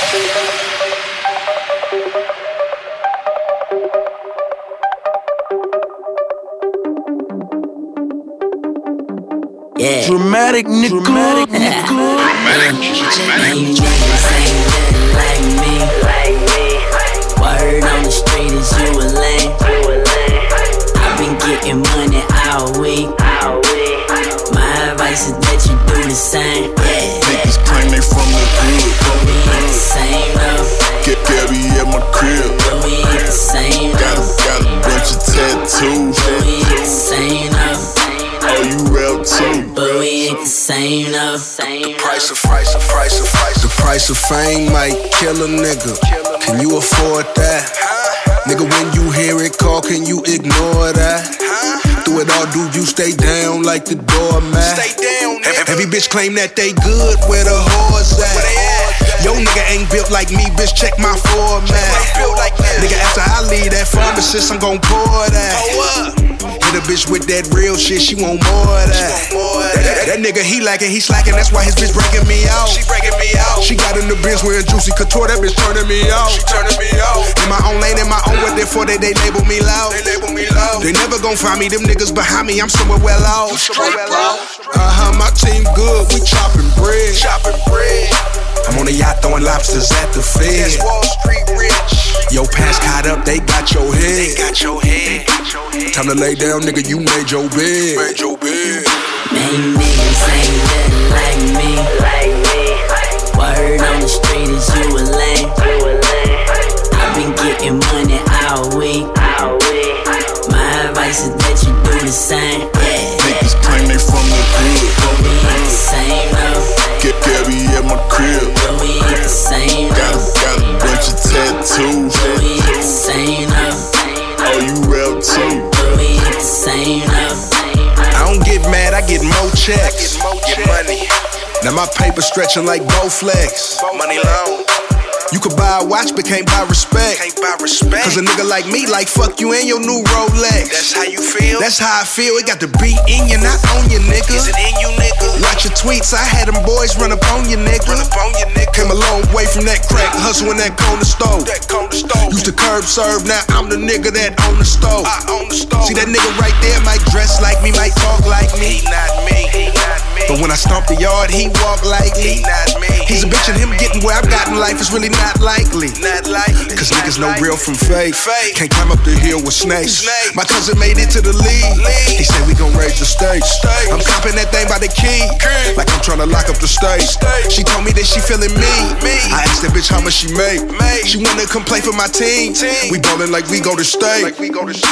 Yeah. Dramatic nigga. Dramatic. You tryna say nothing like me. Word on the street is you a lame. I've been getting money all week. My advice is that you do the same. Yeah. Niggas claim they from the hood, But we ain't the same though. Get Gabby at my crib. But we ain't the same Got though. a bunch of tattoos. But we ain't the same though. Oh, you rap too. But we ain't the same though. The price of fame might kill a nigga. Can you afford that? Nigga, when you hear it call, can you ignore that? Through it all, do you stay down like the doormat? Stay down, nigga. Every bitch claim that they good, where the whores at? Yo, nigga ain't built like me, bitch, check my format. Nigga, after I leave that pharmacist, I'm gon' pour that. Hit a bitch with that real shit, she want more of that. That nigga, he lacking, he slacking, that's why his bitch breaking me out. She breaking me out. She got in the Benz wearing Juicy Couture, that bitch turning me out. She turning me out. In my own lane, in my own way, therefore they label me loud. They label me loud. They never gon' find me, them niggas behind me, I'm somewhere well out. Straight, bro. My team good, we chopping bread. Chopping bread. I'm on a yacht throwing lobsters at the Fed. That's Wall Street rich. Your pants caught up, they got your head. They got your head. Time to lay down, nigga, you made your bed. Made your bed. Main niggas ain't nothing like me. Word on the street is you a lame. I've been getting money all week. My advice is that you do the same. Yeah. Niggas claim they from the hood. But we ain't the same though. Get Gabby at my crib. But we ain't the same Got though. a bunch of tattoos. But we ain't the same though. Oh, you rap too. But we ain't the same though. I don't get mad, I get more checks. Get money. Now my paper stretching like Bowflex. Money long. You could buy a watch, but can't buy respect. Can't buy respect. Cause a nigga like me, like fuck you and your new Rolex. That's how you feel. That's how I feel. It got to be in you, not on you, nigga. Is it in you, nigga? Watch your tweets, I had them boys run up on you, nigga. Run up on you, nigga. Came a long way from that crack hustle in that corner store. That corner store. Used to curb serve, now I'm the nigga that own the store. I own the store. See that nigga right there might dress like me, might talk like me. He not me. He not me. But when I stomp the yard, he walk like He me. not me. He's a bitch and him getting where I've gotten life is really not likely. Not likely. Cause niggas know real from fake. Fake. Can't climb up the hill with snakes. Snakes. My cousin made it to the league. He said we gon' raise the stakes. I'm copping that thing by the key. Like I'm tryna lock up the stage. She told me that she feeling me. I asked that bitch how much she made. She wanna come play for my team. We ballin' like we go to state. Niggas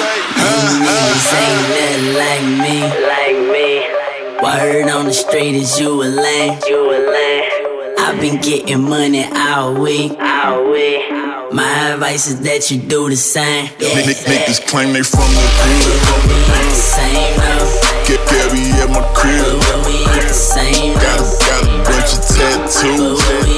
ain't nothing like me. Word on the street is you a lame. I've been getting money all week. My advice is that you do the same. Yeah. Niggas claim they from the hood. But we ain't the same though. Get Gabby at my crib. But we ain't the same Got though. a bunch of tattoos. But we